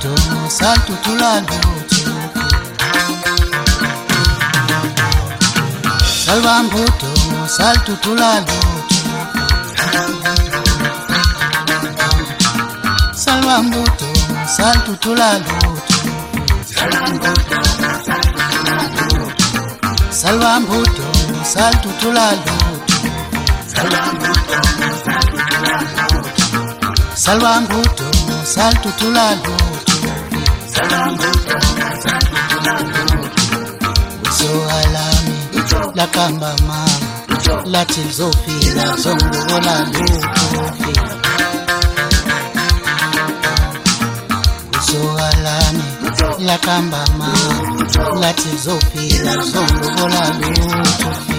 Salvambuto, saltutulalo. Salvambuto, saltutulalo. Salvambuto, saltutulalo. Salvambuto, saltutulalo. Salvambuto, saltutulalo. So alami, la kamba mama, la tilzofila, zongo la lufi. So alami, la kamba mama, la tilzofila, zongo la lufi.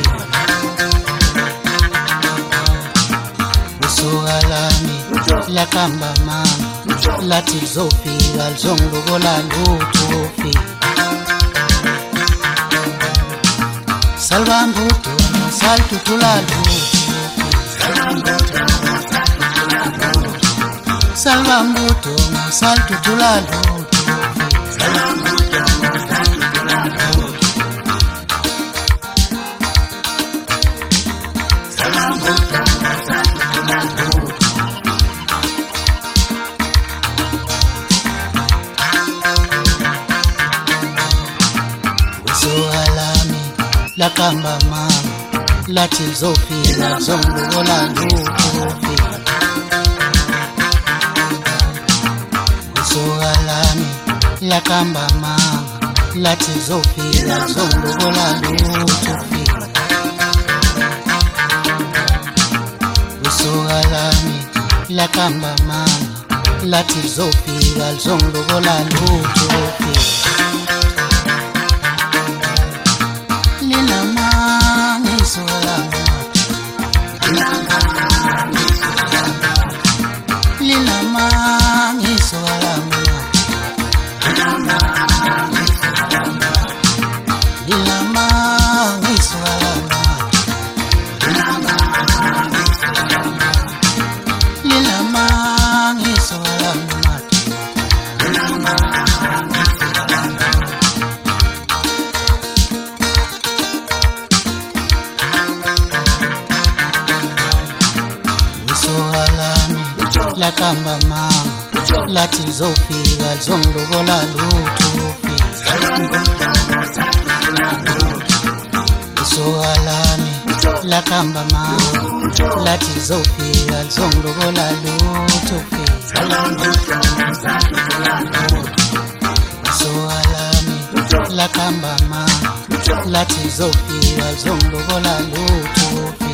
So alami, la kamba mama, la tilzofila, zongo la lufi. Salvambuto, saltutulalo. Salvambuto, saltutulalo. La kamba mama, la tilzofila, zongo la lufi. So alami, la kamba mama, la tilzofila, zongo la lufi. So alami, la kamba mama, la tilzofila, zongo la lufi. La kamba mama, la tilzofila, zongo la lufi. So alami, la kamba mama, la tilzofila, zongo la lufi. So alami, la kamba mama, la tilzofila, zongo la lufi.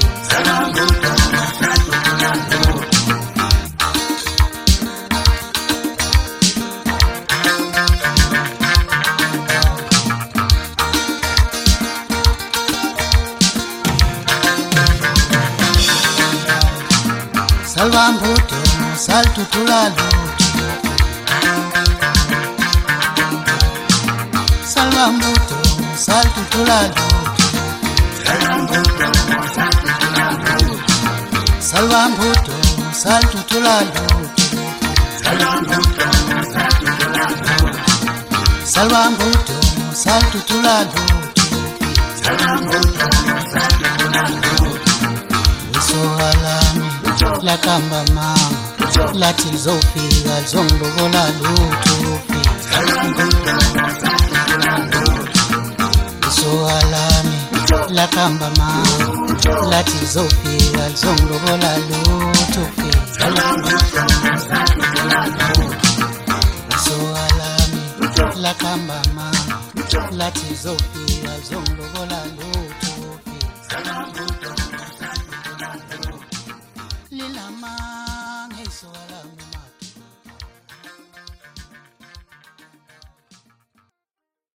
Salvambuto, saltutulalo. Salvambuto, saltutulalo. Salvambuto, saltutulalo. Salvambuto, saltutulalo. So alami, la kamba mama, la tilzofila, zongo la lufi. So alami, la kamba mama, la tilzofila, zongo la lufi. So alami, la kamba mama, la tilzofila, zongo la lufi.